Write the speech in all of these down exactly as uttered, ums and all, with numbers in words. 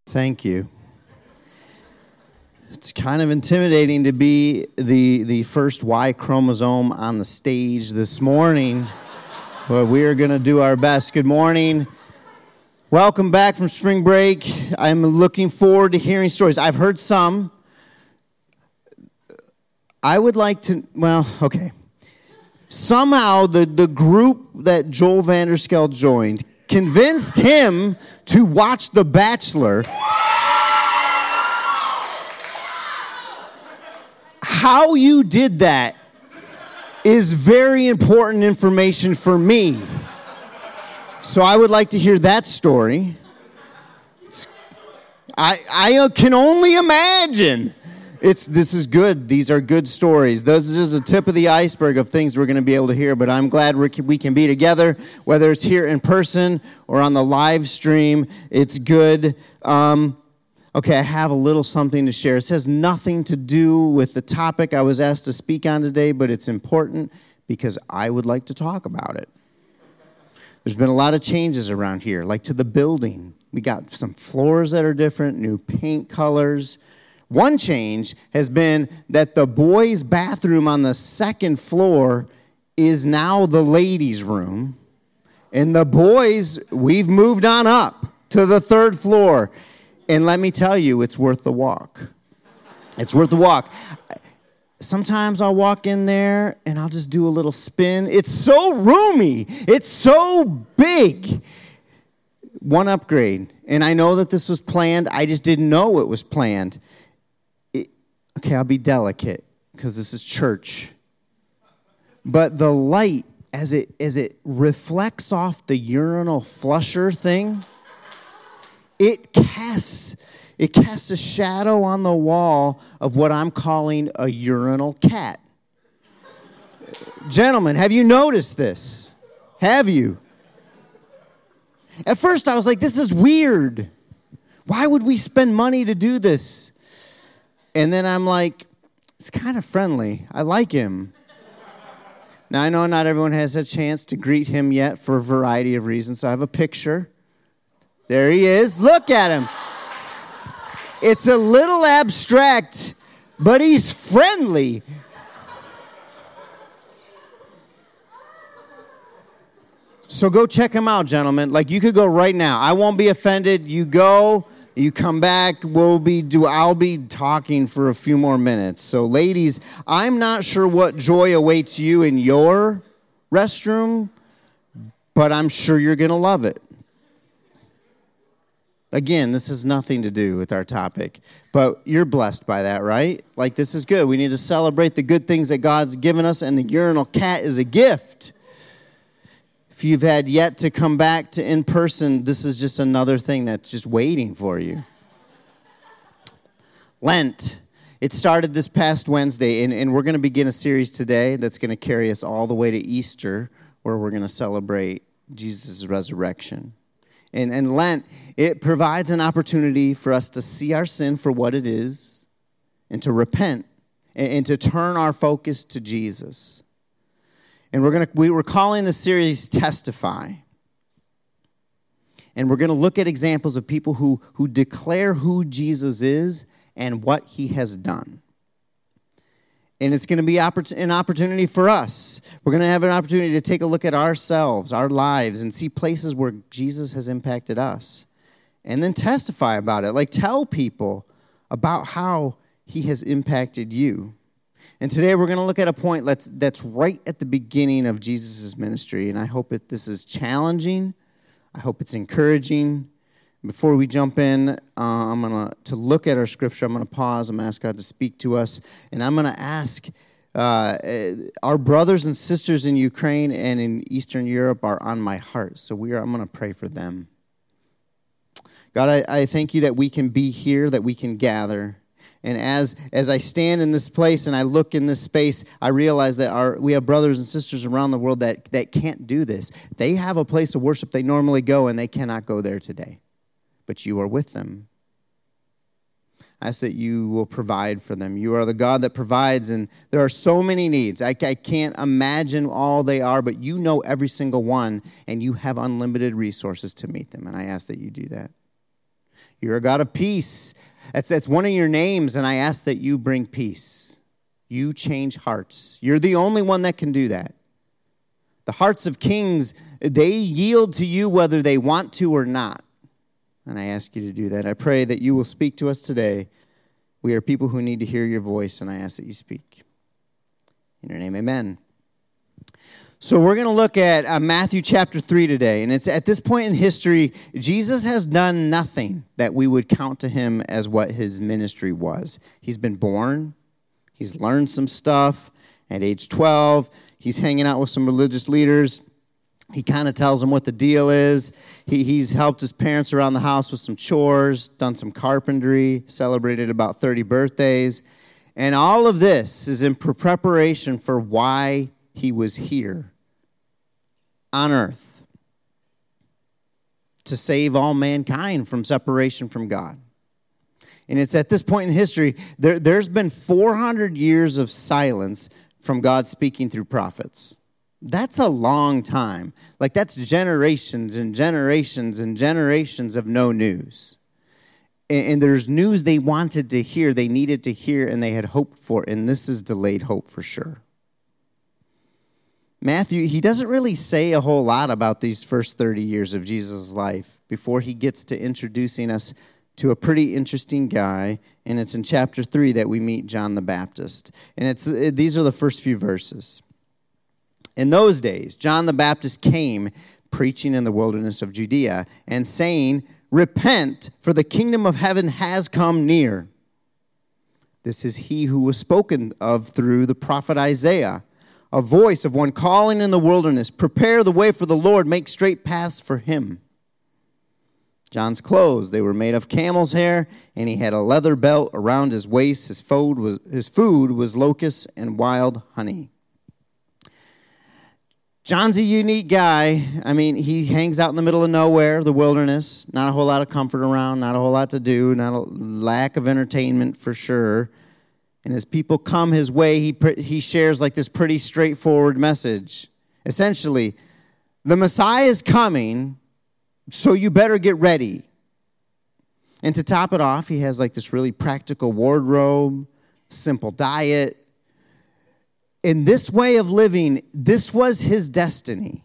Thank you. It's kind of intimidating to be the, the first Y chromosome on the stage this morning, but we are going to do our best. Good morning. Welcome back from spring break. I'm looking forward to hearing stories. I've heard some. I would like to, well, okay. Somehow the, the group that Joel Vanderskeld joined convinced him to watch The Bachelor. How you did that is very important information for me. So I would like to hear that story. It's, I I can only imagine. It's this is good. These are good stories. This is the tip of the iceberg of things we're going to be able to hear. But I'm glad we can, we can be together, whether it's here in person or on the live stream. It's good. Um, okay, I have a little something to share. It has nothing to do with the topic I was asked to speak on today, but it's important because I would like to talk about it. There's been a lot of changes around here, like to the building. We got some floors that are different, new paint colors. One change has been that the boys' bathroom on the second floor is now the ladies' room. And the boys, we've moved on up to the third floor. And let me tell you, it's worth the walk. It's worth the walk. Sometimes I'll walk in there and I'll just do a little spin. It's so roomy. It's so big. One upgrade. And I know that this was planned. I just didn't know it was planned. Okay, I'll be delicate because this is church. But the light, as it as it reflects off the urinal flusher thing, it casts it casts a shadow on the wall of what I'm calling a urinal cat. Gentlemen, have you noticed this? Have you? At first I was like, this is weird. Why would we spend money to do this? And then I'm like, it's kind of friendly. I like him. Now, I know not everyone has a chance to greet him yet for a variety of reasons, so I have a picture. There he is. Look at him. It's a little abstract, but he's friendly. So go check him out, gentlemen. Like, you could go right now. I won't be offended. You go. You come back, we'll be do I'll be talking for a few more minutes. So ladies, I'm not sure what joy awaits you in your restroom, but I'm sure you're going to love it. Again, this has nothing to do with our topic, but you're blessed by that, right? Like, this is good. We need to celebrate the good things that God's given us, and the urinal cat is a gift. If you've had yet to come back to in person, this is just another thing that's just waiting for you. Lent. It started this past Wednesday, and, and we're going to begin a series today that's going to carry us all the way to Easter, where we're going to celebrate Jesus' resurrection. And, and Lent, it provides an opportunity for us to see our sin for what it is, and to repent, and, and to turn our focus to Jesus. And we're gonna we were calling the series Testify. And we're going to look at examples of people who, who declare who Jesus is and what he has done. And it's going to be an opportunity for us. We're going to have an opportunity to take a look at ourselves, our lives, and see places where Jesus has impacted us. And then testify about it. Like, tell people about how he has impacted you. And today we're going to look at a point that's, that's right at the beginning of Jesus' ministry. And I hope that this is challenging. I hope it's encouraging. Before we jump in, uh, I'm going to to look at our scripture. I'm going to pause. I'm going to ask God to speak to us. And I'm going to ask, uh, our brothers and sisters in Ukraine and in Eastern Europe are on my heart. So we are. I'm going to pray for them. God, I, I thank you that we can be here, that we can gather. And as as I stand in this place and I look in this space, I realize that our we have brothers and sisters around the world that, that can't do this. They have a place of worship they normally go, and they cannot go there today. But you are with them. I ask that you will provide for them. You are the God that provides, and there are so many needs. I, I can't imagine all they are, but you know every single one, and you have unlimited resources to meet them, and I ask that you do that. You're a God of peace. That's, that's one of your names, and I ask that you bring peace. You change hearts. You're the only one that can do that. The hearts of kings, they yield to you whether they want to or not. And I ask you to do that. I pray that you will speak to us today. We are people who need to hear your voice, and I ask that you speak. In your name, amen. So we're going to look at uh, Matthew chapter three today. And it's at this point in history, Jesus has done nothing that we would count to him as what his ministry was. He's been born. He's learned some stuff. At age twelve, he's hanging out with some religious leaders. He kind of tells them what the deal is. He, he's helped his parents around the house with some chores, done some carpentry, celebrated about thirty birthdays. And all of this is in preparation for why he was here on earth, to save all mankind from separation from God. And it's at this point in history, there, there's been four hundred years of silence from God speaking through prophets. That's a long time. Like, that's generations and generations and generations of no news. And, and there's news they wanted to hear, they needed to hear, and they had hoped for, and this is delayed hope for sure. Matthew, he doesn't really say a whole lot about these first thirty years of Jesus' life before he gets to introducing us to a pretty interesting guy, and it's in chapter three that we meet John the Baptist. And it's it, these are the first few verses. In those days, John the Baptist came preaching in the wilderness of Judea and saying, "Repent, for the kingdom of heaven has come near." This is he who was spoken of through the prophet Isaiah. A voice of one calling in the wilderness, "Prepare the way for the Lord, make straight paths for him." John's clothes, they were made of camel's hair, and he had a leather belt around his waist. His food was, his food was locusts and wild honey. John's a unique guy. I mean, he hangs out in the middle of nowhere, the wilderness. Not a whole lot of comfort around, not a whole lot to do, not a lack of entertainment for sure. And as people come his way, he he shares like this pretty straightforward message. Essentially, the Messiah is coming, so you better get ready. And to top it off, he has like this really practical wardrobe, simple diet. In this way of living, this was his destiny.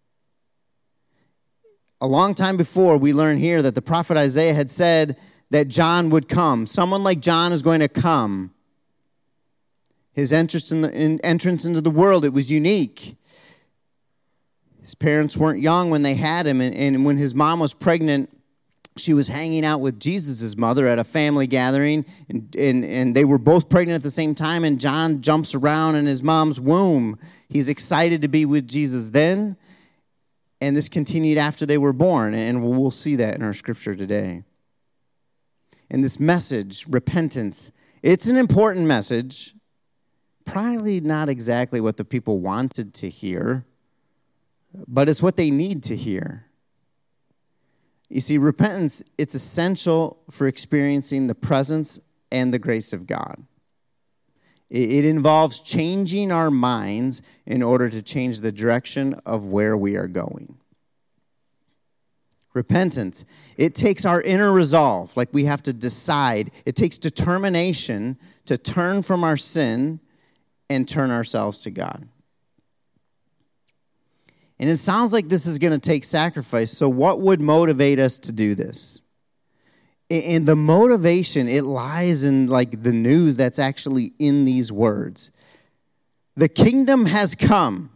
A long time before, we learn here that the prophet Isaiah had said that John would come. Someone like John is going to come. His entrance, in the, in, entrance into the world, it was unique. His parents weren't young when they had him, and, and when his mom was pregnant, she was hanging out with Jesus' mother at a family gathering, and, and, and they were both pregnant at the same time, and John jumps around in his mom's womb. He's excited to be with Jesus then, and this continued after they were born, and we'll see that in our scripture today. And this message, repentance, it's an important message. Probably not exactly what the people wanted to hear, but it's what they need to hear. You see, repentance, it's essential for experiencing the presence and the grace of God. It, it involves changing our minds in order to change the direction of where we are going. Repentance, it takes our inner resolve, like we have to decide. It takes determination to turn from our sin and turn ourselves to God. And it sounds like this is going to take sacrifice. So what would motivate us to do this? And the motivation, it lies in like the news that's actually in these words. The kingdom has come.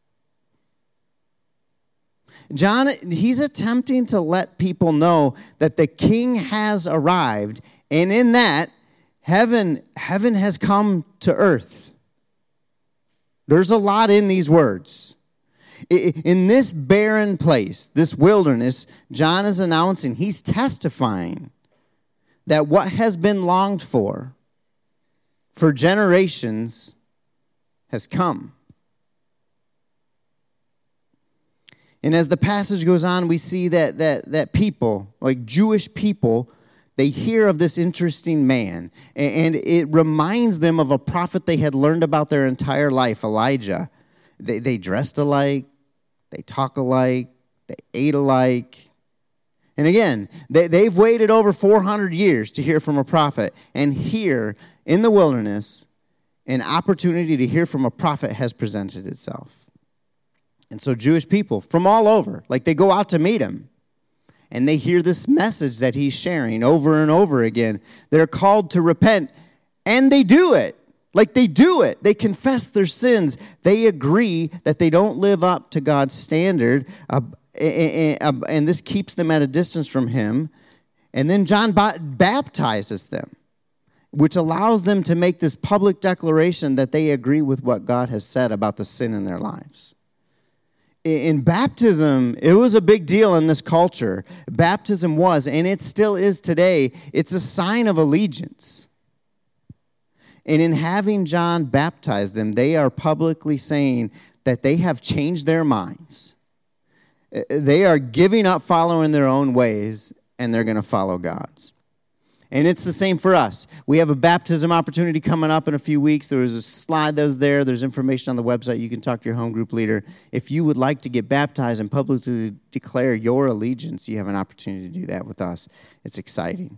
John, he's attempting to let people know that the king has arrived. And in that, heaven, heaven has come to earth. There's a lot in these words. In this barren place, this wilderness, John is announcing, he's testifying that what has been longed for, for generations, has come. And as the passage goes on, we see that that that people, like Jewish people, they hear of this interesting man, and it reminds them of a prophet they had learned about their entire life, Elijah. They, they dressed alike, they talk alike, they ate alike. And again, they, they've waited over four hundred years to hear from a prophet. And here in the wilderness, an opportunity to hear from a prophet has presented itself. And so Jewish people from all over, like they go out to meet him. And they hear this message that he's sharing over and over again. They're called to repent. And they do it. Like they do it. They confess their sins. They agree that they don't live up to God's standard. Uh, and, and this keeps them at a distance from him. And then John baptizes them, which allows them to make this public declaration that they agree with what God has said about the sin in their lives. In baptism, it was a big deal in this culture. Baptism was, and it still is today, it's a sign of allegiance. And in having John baptize them, they are publicly saying that they have changed their minds. They are giving up following their own ways, and they're going to follow God's. And it's the same for us. We have a baptism opportunity coming up in a few weeks. There was a slide that was there. There's information on the website. You can talk to your home group leader. If you would like to get baptized and publicly declare your allegiance, you have an opportunity to do that with us. It's exciting.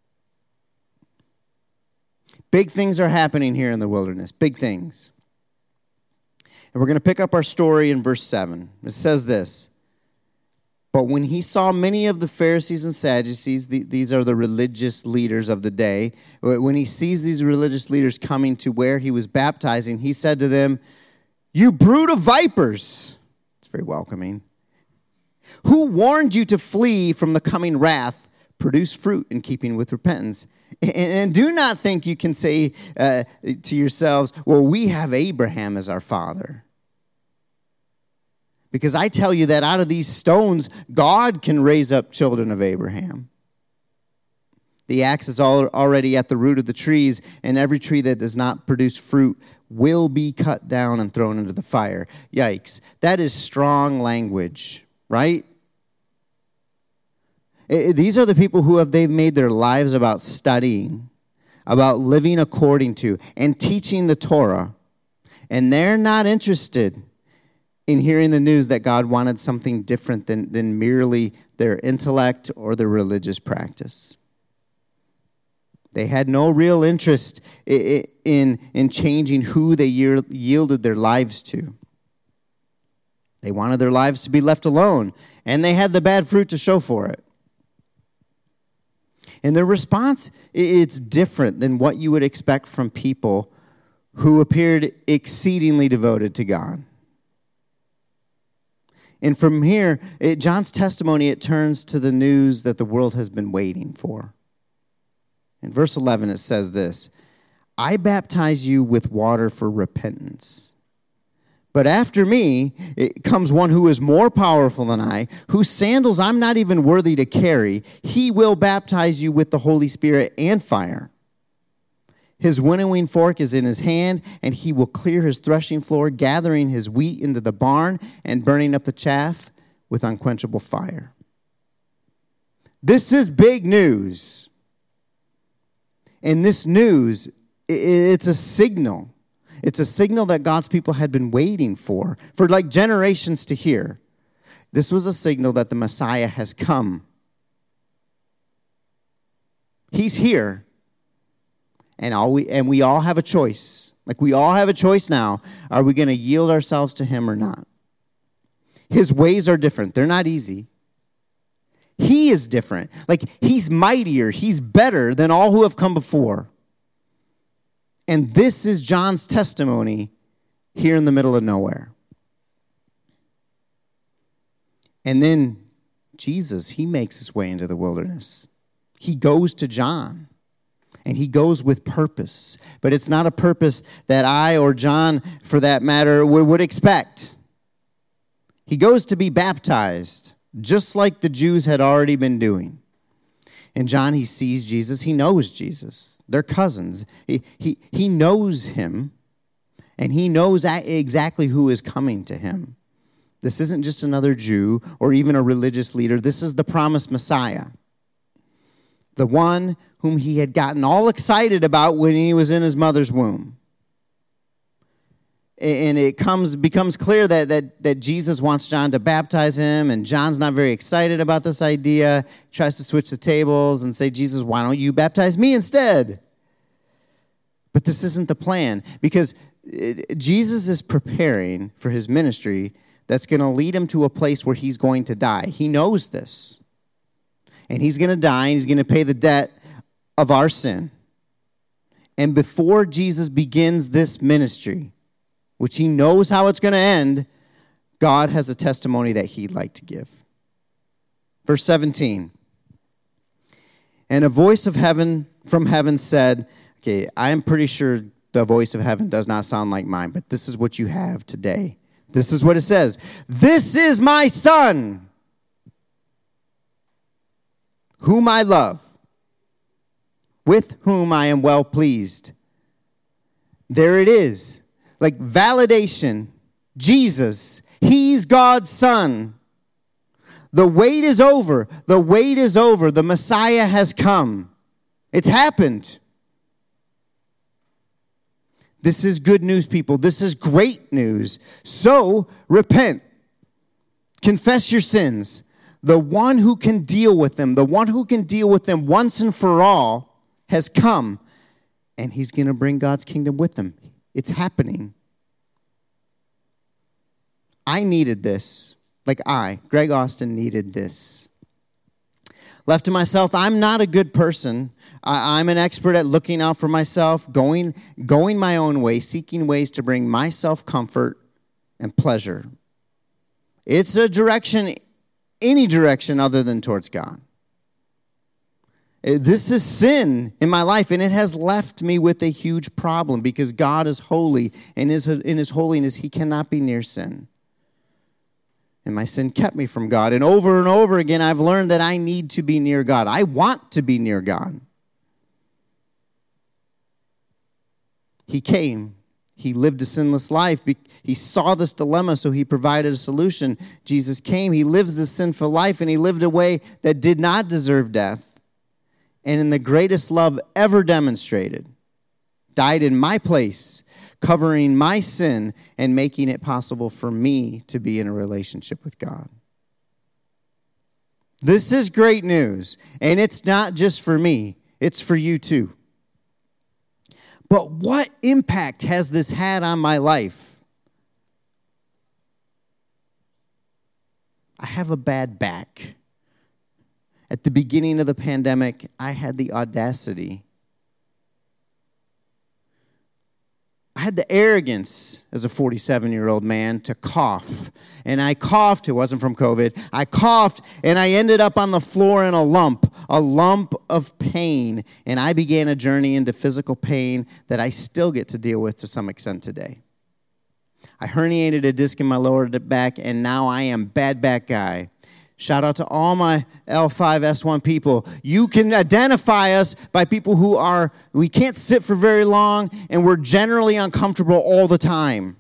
Big things are happening here in the wilderness. Big things. And we're going to pick up our story in verse seven. It says this. But when he saw many of the Pharisees and Sadducees, the, these are the religious leaders of the day, when he sees these religious leaders coming to where he was baptizing, he said to them, "You brood of vipers," it's very welcoming, "who warned you to flee from the coming wrath? Produce fruit in keeping with repentance. And, and do not think you can say uh, to yourselves, well, we have Abraham as our father. Because I tell you that out of these stones, God can raise up children of Abraham. The axe is all, already at the root of the trees, and every tree that does not produce fruit will be cut down and thrown into the fire." Yikes. That is strong language, right? It, these are the people who have they've made their lives about studying, about living according to, and teaching the Torah. And they're not interested in hearing the news that God wanted something different than, than merely their intellect or their religious practice. They had no real interest in, in, in changing who they yielded their lives to. They wanted their lives to be left alone, and they had the bad fruit to show for it. And their response, it's different than what you would expect from people who appeared exceedingly devoted to God. And from here, it, John's testimony, it turns to the news that the world has been waiting for. In verse eleven, it says this, "I baptize you with water for repentance. But after me it comes one who is more powerful than I, whose sandals I'm not even worthy to carry. He will baptize you with the Holy Spirit and fire. His winnowing fork is in his hand, and he will clear his threshing floor, gathering his wheat into the barn and burning up the chaff with unquenchable fire." This is big news. And this news, it's a signal. It's a signal that God's people had been waiting for, for like generations to hear. This was a signal that the Messiah has come. He's here. And all we and we all have a choice. Like we all have a choice now. Are we going to yield ourselves to him or not? His ways are different. They're not easy. He is different. Like he's mightier. He's better than all who have come before. And this is John's testimony here in the middle of nowhere. And then Jesus, he makes his way into the wilderness. He goes to John. And he goes with purpose. But it's not a purpose that I or John, for that matter, would expect. He goes to be baptized, just like the Jews had already been doing. And John, he sees Jesus. He knows Jesus. They're cousins. He, he, he knows him. And he knows exactly who is coming to him. This isn't just another Jew or even a religious leader. This is the promised Messiah. The one whom he had gotten all excited about when he was in his mother's womb. and it comes becomes clear that, that, that Jesus wants John to baptize him, and John's not very excited about this idea. He tries to switch the tables and say, Jesus, why don't you baptize me instead? But this isn't the plan, because it, Jesus is preparing for his ministry that's going to lead him to a place where he's going to die. He knows this. And he's going to die, and he's going to pay the debt of our sin. And before Jesus begins this ministry, which he knows how it's going to end, God has a testimony that he'd like to give. Verse seventeen. And a voice of heaven from heaven said, okay, I'm pretty sure the voice of heaven does not sound like mine, but this is what you have today. This is what it says. This is my son, whom I love, with whom I am well pleased. There it is. Like validation. Jesus, he's God's son. The wait is over. The wait is over. The Messiah has come. It's happened. This is good news, people. This is great news. So, repent. Confess your sins. The one who can deal with them, the one who can deal with them once and for all has come. And he's going to bring God's kingdom with him. It's happening. I needed this. Like I, Greg Austin, needed this. Left to myself, I'm not a good person. I, I'm an expert at looking out for myself, going, going my own way, seeking ways to bring myself comfort and pleasure. It's a direction, any direction other than towards God. This is sin in my life, and it has left me with a huge problem because God is holy, and in his holiness, he cannot be near sin. And my sin kept me from God. And over and over again, I've learned that I need to be near God. I want to be near God. He came. He lived a sinless life. He saw this dilemma, so he provided a solution. Jesus came. He lives this sinful life, and he lived a way that did not deserve death. And in the greatest love ever demonstrated, died in my place, covering my sin and making it possible for me to be in a relationship with God. This is great news, and it's not just for me, it's for you too. But what impact has this had on my life? I have a bad back. At the beginning of the pandemic, I had the audacity I had the arrogance as a forty-seven-year-old man to cough. And I coughed. It wasn't from COVID. I coughed, and I ended up on the floor in a lump, a lump of pain. And I began a journey into physical pain that I still get to deal with to some extent today. I herniated a disc in my lower back, and now I am bad back guy. Shout out to all my L five S one people. You can identify us by people who are, we can't sit for very long, and we're generally uncomfortable all the time.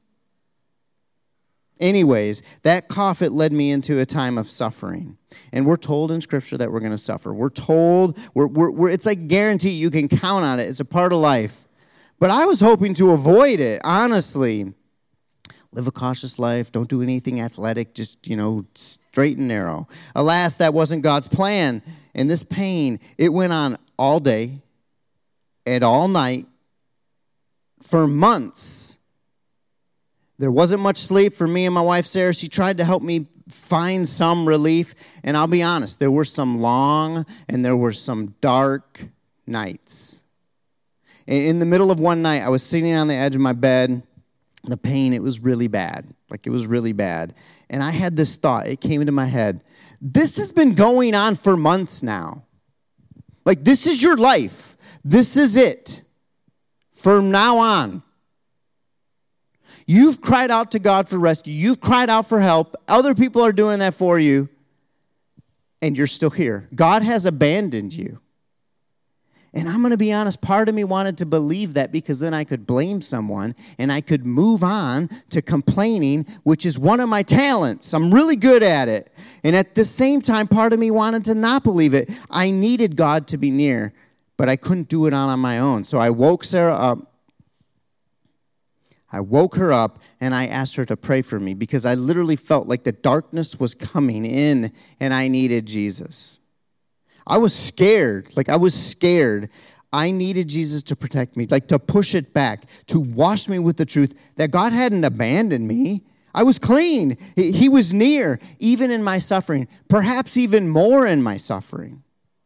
Anyways, that cough, it led me into a time of suffering. And we're told in Scripture that we're going to suffer. We're told, we're, we're, we're, it's like guarantee. You can count on it. It's a part of life. But I was hoping to avoid it, honestly. Live a cautious life. Don't do anything athletic. Just, you know, straight and narrow. Alas, that wasn't God's plan. And this pain, it went on all day and all night for months. There wasn't much sleep for me and my wife, Sarah. She tried to help me find some relief. And I'll be honest, there were some long and there were some dark nights. And in the middle of one night, I was sitting on the edge of my bed. The pain, it was really bad. Like, it was really bad. And I had this thought. It came into my head. This has been going on for months now. Like, this is your life. This is it. From now on. You've cried out to God for rescue. You've cried out for help. Other people are doing that for you. And you're still here. God has abandoned you. And I'm going to be honest, part of me wanted to believe that because then I could blame someone and I could move on to complaining, which is one of my talents. I'm really good at it. And at the same time, part of me wanted to not believe it. I needed God to be near, but I couldn't do it on, on my own. So I woke Sarah up. I woke her up and I asked her to pray for me because I literally felt like the darkness was coming in and I needed Jesus. I was scared. Like I was scared. I needed Jesus to protect me, like to push it back, to wash me with the truth that God hadn't abandoned me. I was clean. He was near, even in my suffering, perhaps even more in my suffering.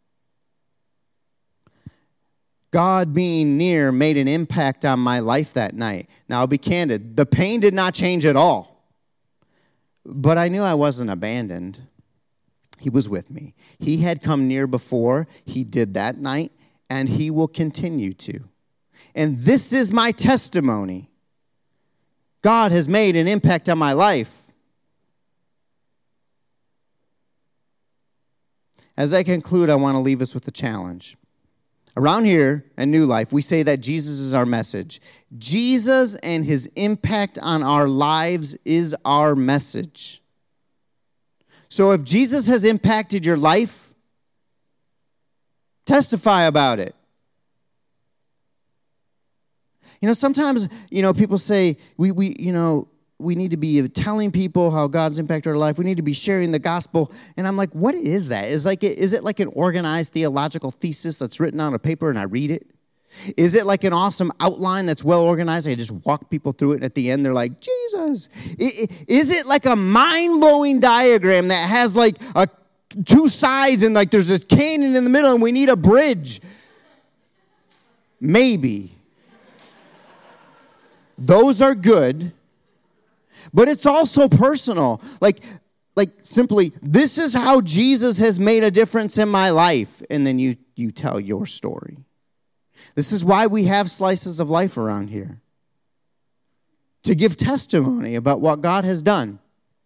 God being near made an impact on my life that night. Now, I'll be candid. The pain did not change at all. But I knew I wasn't abandoned. He was with me. He had come near before. He did that night, and he will continue to. And this is my testimony. God has made an impact on my life. As I conclude, I want to leave us with a challenge. Around here at New Life, we say that Jesus is our message. Jesus and his impact on our lives is our message. So if Jesus has impacted your life, testify about it. You know, sometimes, you know, people say, we, we, you know, we need to be telling people how God's impacted our life. We need to be sharing the gospel. And I'm like, what is that? Is like, is it like an organized theological thesis that's written on a paper and I read it? Is it like an awesome outline that's well organized? I just walk people through it, and at the end they're like, Jesus. Is it like a mind-blowing diagram that has like a, two sides and like there's this canyon in the middle and we need a bridge? Maybe. Those are good, but it's also personal. Like, like simply, this is how Jesus has made a difference in my life. And then you, you tell your story. This is why we have slices of life around here. To give testimony about what God has done.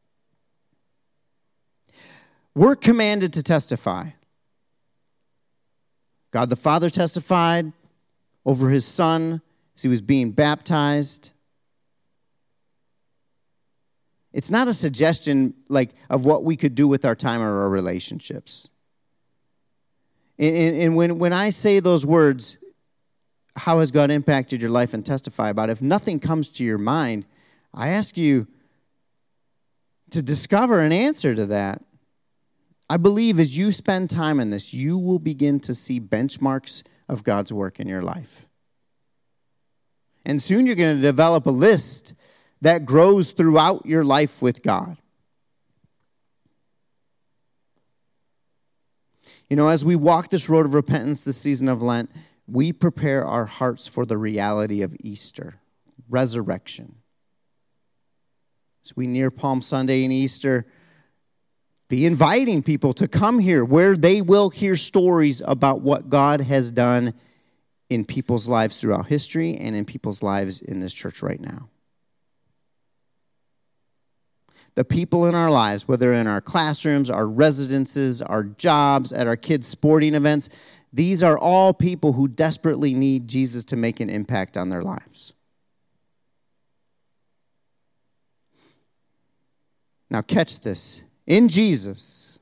We're commanded to testify. God the Father testified over his Son as he was being baptized. It's not a suggestion like of what we could do with our time or our relationships. And, and, and when, when I say those words, how has God impacted your life, and testify about it, if nothing comes to your mind, I ask you to discover an answer to that. I believe as you spend time in this, you will begin to see benchmarks of God's work in your life. And soon you're going to develop a list that grows throughout your life with God. You know, as we walk this road of repentance this season of Lent, we prepare our hearts for the reality of Easter, resurrection. As we near Palm Sunday and Easter, be inviting people to come here where they will hear stories about what God has done in people's lives throughout history and in people's lives in this church right now. The people in our lives, whether in our classrooms, our residences, our jobs, at our kids' sporting events, these are all people who desperately need Jesus to make an impact on their lives. Now catch this. In Jesus,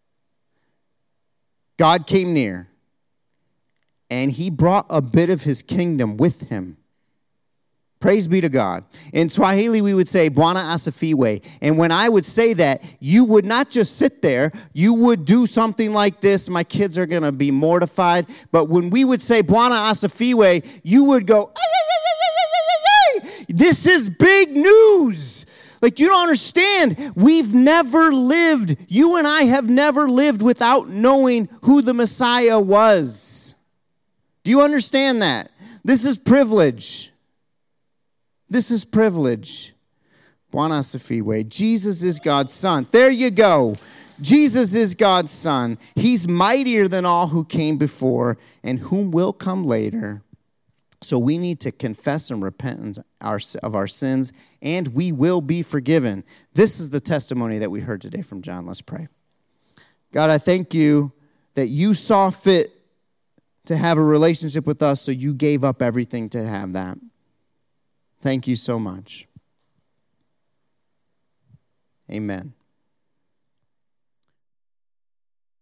God came near, and he brought a bit of his kingdom with him. Praise be to God. In Swahili, we would say, Bwana asifiwe. And when I would say that, you would not just sit there. You would do something like this. My kids are going to be mortified. But when we would say, Bwana asifiwe, you would go, ay, ay, ay, ay, ay, ay, ay. This is big news. Like, you don't understand. We've never lived, you and I have never lived without knowing who the Messiah was. Do you understand that? This is privilege. This is privilege. Bwana asifiwe. Jesus is God's Son. There you go. Jesus is God's Son. He's mightier than all who came before and whom will come later. So we need to confess and repent of our sins, and we will be forgiven. This is the testimony that we heard today from John. Let's pray. God, I thank you that you saw fit to have a relationship with us, so you gave up everything to have that. Thank you so much. Amen.